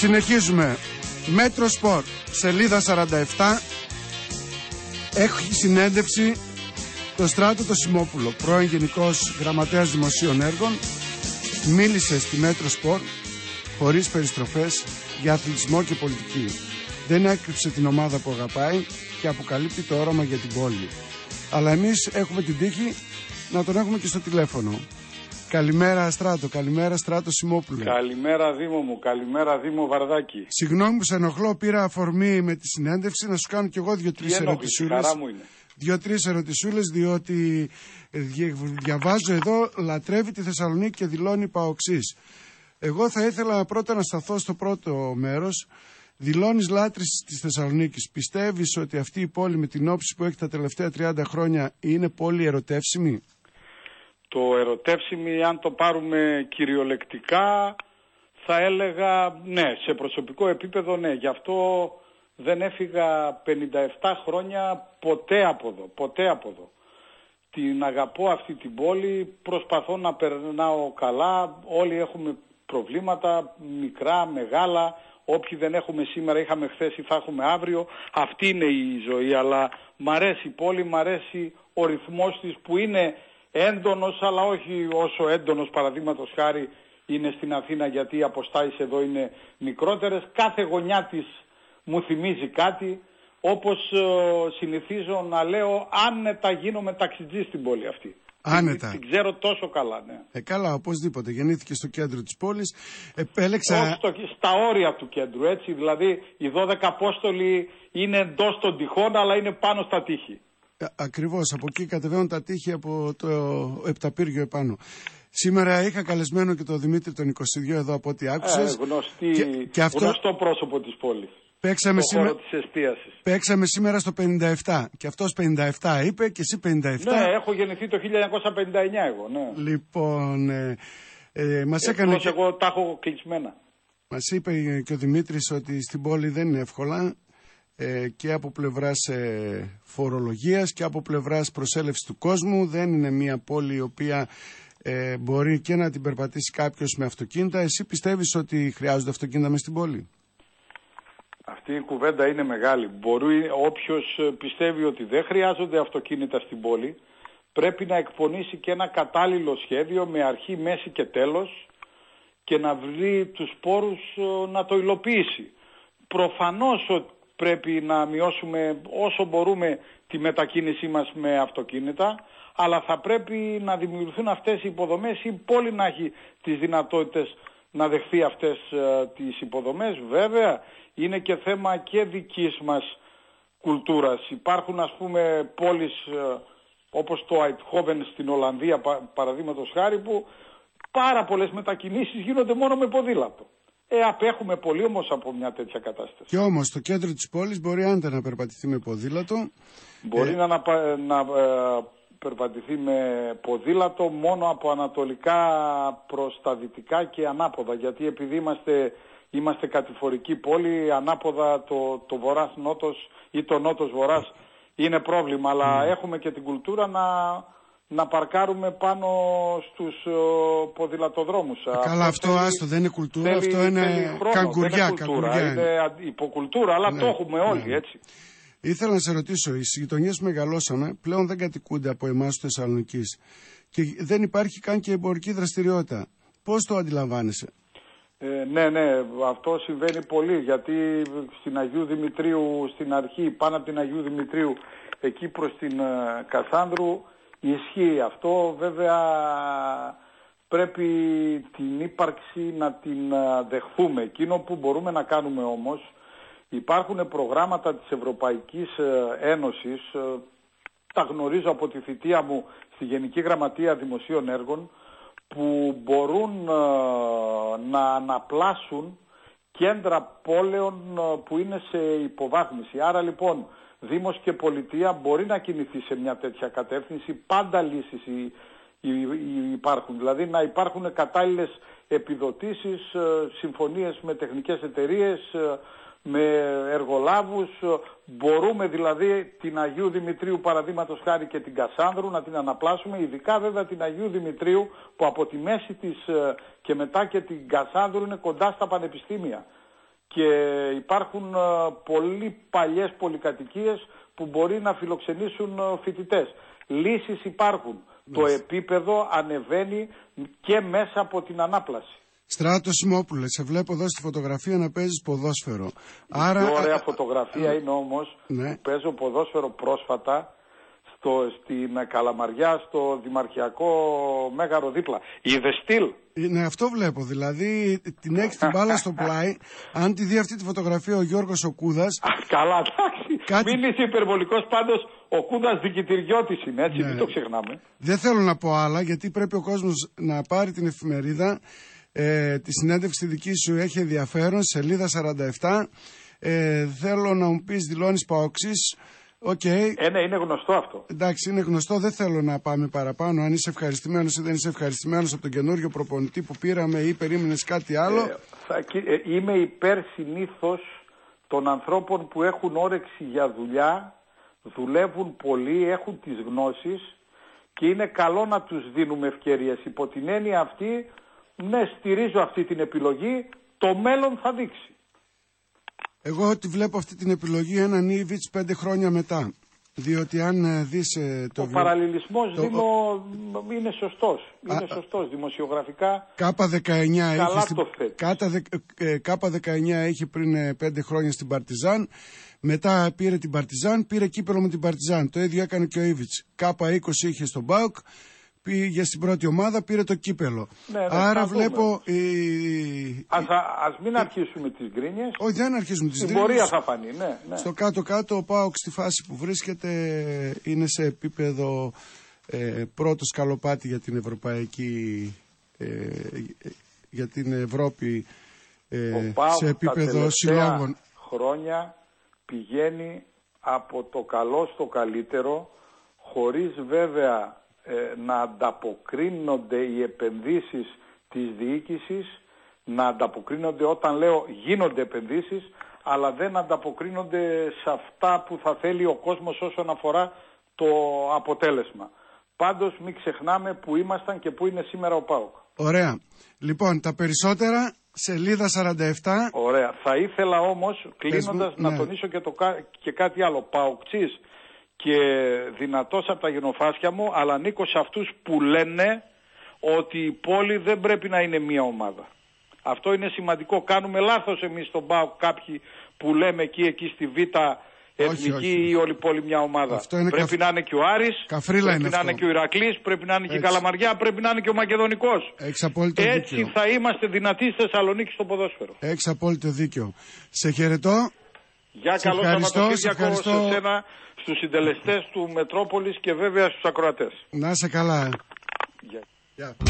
Συνεχίζουμε. Μέτρο Σπορ, σελίδα 47. Έχει συνέντευξη το Στράτο το Σιμόπουλο, πρώην Γενικός Γραμματέας Δημοσίων Έργων. Μίλησε στη Μέτρο Σπορ χωρίς περιστροφές για αθλητισμό και πολιτική. Δεν έκρυψε την ομάδα που αγαπάει και αποκαλύπτει το όραμα για την πόλη. Αλλά εμείς έχουμε την τύχη να τον έχουμε και στο τηλέφωνο. Καλημέρα Στράτο, καλημέρα Στράτο Σιμόπουλο. Καλημέρα Δήμο μου, καλημέρα Δήμο Βαρδάκη. Συγγνώμη που σε ενοχλώ, πήρα αφορμή με τη συνέντευξη να σου κάνω κι εγώ δύο-τρεις ερωτησούλες. Χαρά μου είναι. Δύο-τρεις ερωτησούλες, διότι διαβάζω εδώ, λατρεύει τη Θεσσαλονίκη και δηλώνει παοξής. Εγώ θα ήθελα πρώτα να σταθώ στο πρώτο μέρος. Δηλώνεις λάτρης της Θεσσαλονίκης. Πιστεύεις ότι αυτή η πόλη με την όψη που έχει τα τελευταία 30 χρόνια είναι πόλη ερωτεύσιμη? Το ερωτεύσιμη, αν το πάρουμε κυριολεκτικά, θα έλεγα ναι, σε προσωπικό επίπεδο ναι. Γι' αυτό δεν έφυγα 57 χρόνια ποτέ από εδώ. Την αγαπώ αυτή την πόλη, προσπαθώ να περνάω καλά, όλοι έχουμε προβλήματα, μικρά, μεγάλα. Όποιοι δεν έχουμε σήμερα, είχαμε χθες ή θα έχουμε αύριο. Αυτή είναι η ζωή, αλλά μ' αρέσει η πόλη, μ' αρέσει ο ρυθμός της που είναι έντονος, αλλά όχι όσο έντονος παραδείγματος χάρη είναι στην Αθήνα, γιατί οι αποστάσεις εδώ είναι μικρότερες. Κάθε γωνιά της μου θυμίζει κάτι, όπως συνηθίζω να λέω, άνετα γίνομαι ταξιτζής στην πόλη αυτή. Άνετα. Την ξέρω τόσο καλά, ναι. Καλά, οπωσδήποτε. Γεννήθηκε στο κέντρο της πόλης. Επέλεξα... Στα όρια του κέντρου, έτσι. Δηλαδή, οι 12 Απόστολοι είναι εντός των τυχών, αλλά είναι πάνω στα τείχη. Ακριβώς. Από εκεί κατεβαίνουν τα τείχη από το Επταπύργιο επάνω. Σήμερα είχα καλεσμένο και τον Δημήτρη τον 22 εδώ από ό,τι άκουσες. Γνωστό πρόσωπο της πόλης. Παίξαμε σήμερα στο 57 και αυτός 57 είπε και εσύ 57. Ναι, έχω γεννηθεί το 1959 εγώ, ναι. Λοιπόν, μας έκανε... εγώ τα έχω κλεισμένα. Μας είπε και ο Δημήτρης ότι στην πόλη δεν είναι εύκολα και από πλευράς φορολογίας και από πλευράς προσέλευσης του κόσμου. Δεν είναι μια πόλη η οποία μπορεί και να την περπατήσει κάποιος με αυτοκίνητα. Εσύ πιστεύεις ότι χρειάζονται αυτοκίνητα μες στην πόλη? Αυτή η κουβέντα είναι μεγάλη. Μπορεί όποιος πιστεύει ότι δεν χρειάζονται αυτοκίνητα στην πόλη, πρέπει να εκπονήσει και ένα κατάλληλο σχέδιο με αρχή, μέση και τέλος και να βρει τους πόρους να το υλοποιήσει. Προφανώς πρέπει να μειώσουμε όσο μπορούμε τη μετακίνησή μας με αυτοκίνητα, αλλά θα πρέπει να δημιουργηθούν αυτές οι υποδομές, η πόλη να έχει τις δυνατότητες να δεχθεί αυτές τις υποδομές. Βέβαια, είναι και θέμα και δικής μας κουλτούρας. Υπάρχουν ας πούμε πόλεις όπως το Αιτχόβεν στην Ολλανδία παραδείγματος χάρη, που πάρα πολλές μετακινήσεις γίνονται μόνο με ποδήλατο. Απέχουμε πολύ όμως από μια τέτοια κατάσταση. Και όμως το κέντρο της πόλης μπορεί άντε να περπατηθεί με ποδήλατο. Μπορεί να περπατηθεί με ποδήλατο μόνο από ανατολικά προς τα δυτικά και ανάποδα, γιατί επειδή είμαστε κατηφορική πόλη, ανάποδα το βορράς-νότος ή το νότος-βορράς είναι πρόβλημα, αλλά έχουμε και την κουλτούρα να παρκάρουμε πάνω στους ποδηλατοδρόμους. Καλά, αυτό άστο, δεν είναι κουλτούρα, αυτό είναι καγκουριά. Είναι υποκουλτούρα, αλλά το έχουμε όλοι, έτσι. Ήθελα να σε ρωτήσω, οι γειτονιές που μεγαλώσαμε πλέον δεν κατοικούνται από εμάς του Θεσσαλονικής και δεν υπάρχει καν και εμπορική δραστηριότητα. Πώς το αντιλαμβάνεσαι? Ναι, αυτό συμβαίνει πολύ, γιατί στην Αγίου Δημητρίου, στην αρχή, πάνω από την Αγίου Δημητρίου, εκεί προς την Κασάνδρου, ισχύει αυτό. Βέβαια πρέπει την ύπαρξη να την δεχθούμε. Εκείνο που μπορούμε να κάνουμε όμως, υπάρχουν προγράμματα της Ευρωπαϊκής Ένωσης, τα γνωρίζω από τη θητεία μου στη Γενική Γραμματεία Δημοσίων Έργων, που μπορούν να αναπλάσουν κέντρα πόλεων που είναι σε υποβάθμιση. Άρα λοιπόν Δήμος και Πολιτεία μπορεί να κινηθεί σε μια τέτοια κατεύθυνση. Πάντα λύσεις υπάρχουν. Δηλαδή να υπάρχουν κατάλληλες επιδοτήσεις, συμφωνίες με τεχνικές εταιρείες, με εργολάβους. Μπορούμε δηλαδή την Αγίου Δημητρίου παραδείγματος χάρη και την Κασάνδρου να την αναπλάσουμε, ειδικά βέβαια την Αγίου Δημητρίου που από τη μέση της και μετά και την Κασάνδρου είναι κοντά στα πανεπιστήμια. και υπάρχουν πολύ παλιές πολυκατοικίες που μπορεί να φιλοξενήσουν φοιτητές. Λύσεις υπάρχουν. Το επίπεδο ανεβαίνει και μέσα από την ανάπλαση. Στράτο Σιμόπουλε, σε βλέπω εδώ στη φωτογραφία να παίζεις ποδόσφαιρο. Άρα... Η ωραία φωτογραφία είναι όμως που παίζω ποδόσφαιρο πρόσφατα στην Καλαμαριά, στο Δημαρχιακό Μέγαρο δίπλα. Είδες στυλ? Ναι, αυτό βλέπω. Δηλαδή την έχεις την μπάλα στο πλάι. Αν τη δει αυτή τη φωτογραφία ο Γιώργος ο Κούδας. Καλά, εντάξει. Μην είσαι υπερβολικός, πάντως ο Κούδας δικητηριώτης είναι, έτσι, μην το ξεχνάμε. Δεν θέλω να πω άλλα, γιατί πρέπει ο κόσμος να πάρει την εφημερίδα. Τη συνέντευξη δική σου έχει ενδιαφέρον, σελίδα 47. Θέλω να μου πεις, δηλώνεις παοξής. Okay. Ναι, είναι γνωστό αυτό. Εντάξει, είναι γνωστό, δεν θέλω να πάμε παραπάνω. Αν είσαι ευχαριστημένος ή δεν είσαι ευχαριστημένος από τον καινούριο προπονητή που πήραμε ή περίμενες κάτι άλλο. Είμαι υπέρ συνήθως των ανθρώπων που έχουν όρεξη για δουλειά, δουλεύουν πολύ, έχουν τις γνώσεις και είναι καλό να τους δίνουμε ευκαιρίες. Υπό την έννοια αυτή, ναι, στηρίζω αυτή την επιλογή, το μέλλον θα δείξει. Εγώ τη βλέπω αυτή την επιλογή έναν Ήβιτς 5 χρόνια μετά. Διότι αν δεις... Ο παραλληλισμός, Δήμο, είναι σωστός. Είναι σωστός. Δημοσιογραφικά K19 έχει πριν 5 χρόνια στην Παρτιζάν. Μετά πήρε την Παρτιζάν, πήρε κύπελο με την Παρτιζάν. Το ίδιο έκανε και ο Ήβιτς. K20 είχε στον ΠΑΟΚ. Πήγε στην πρώτη ομάδα, πήρε το κύπελο. Ναι, άρα βλέπω... Ας μην αρχίσουμε τις γκρίνιες. Όχι, δεν αρχίσουμε τις γκρίνιες. Η πορεία θα φανεί, ναι. Στο κάτω-κάτω ο ΠΑΟΚ στη φάση που βρίσκεται είναι σε επίπεδο πρώτο σκαλοπάτι για την ευρωπαϊκή... για την Ευρώπη σε επίπεδο συλλόγων. Χρόνια πηγαίνει από το καλό στο καλύτερο, χωρίς βέβαια... να ανταποκρίνονται οι επενδύσεις της διοίκησης, να ανταποκρίνονται, όταν λέω γίνονται επενδύσεις, αλλά δεν ανταποκρίνονται σε αυτά που θα θέλει ο κόσμος όσον αφορά το αποτέλεσμα. Πάντως μην ξεχνάμε που ήμασταν και που είναι σήμερα ο ΠΑΟΚ. Ωραία. Λοιπόν, τα περισσότερα, σελίδα 47. Ωραία. Θα ήθελα όμως, κλείνοντας, να τονίσω και κάτι άλλο. ΠΑΟΚτσής και δυνατός από τα γενοφάσκια μου, αλλά ανήκω σε αυτούς που λένε ότι η πόλη δεν πρέπει να είναι μία ομάδα. Αυτό είναι σημαντικό. Κάνουμε λάθος εμείς στον ΠΑΟΚ κάποιοι που λέμε εκεί στη Β' Εθνική ή όλη πόλη μια ομάδα. Πρέπει να είναι και ο Άρης, πρέπει να είναι και ο Ηρακλής, πρέπει να είναι και η Καλαμαριά, πρέπει να είναι και ο Μακεδονικός. Έτσι θα είμαστε δυνατοί στη Θεσσαλονίκη στο ποδόσφαιρο. Έχεις απόλυτο δίκιο. Σε χαιρετώ. Για καλό Σαββατοκύριακο σε σένα, στους συντελεστές του Μετρόπολης και βέβαια στους ακροατές. Να είσαι καλά. Yeah.